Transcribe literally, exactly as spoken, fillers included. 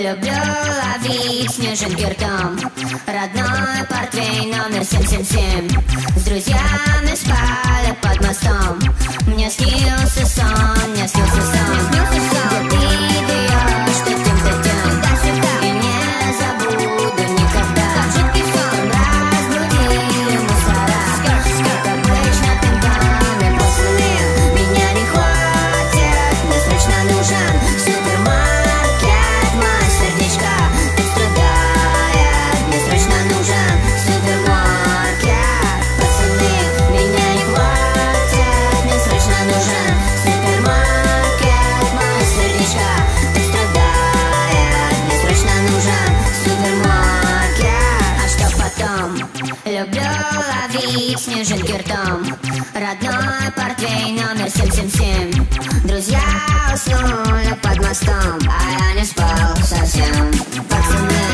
Люблю ловить снежинки ртом. Родной портвейн номер семь семь семь. С друзьями спали под мостом. Мне снился сон, мне снился сон. Где ты даешь, что тем ты и не забуду никогда. Там разбудили мусора. Как обычно тюльпаны после. Меня не хватит, мне срочно нужен супермаркет. Мое сердечко так страдает, мне срочно нужен супермаркет. Пацаны, меня не хватит, мне срочно нужен супермаркет. Мое сердечко так страдает, мне срочно нужен супермаркет. А что потом? Люблю ловить снежинки ртом. Родной портвейн номер семь семь семь. Друзья уснули под мостом, а я не спал совсем. Пацаны,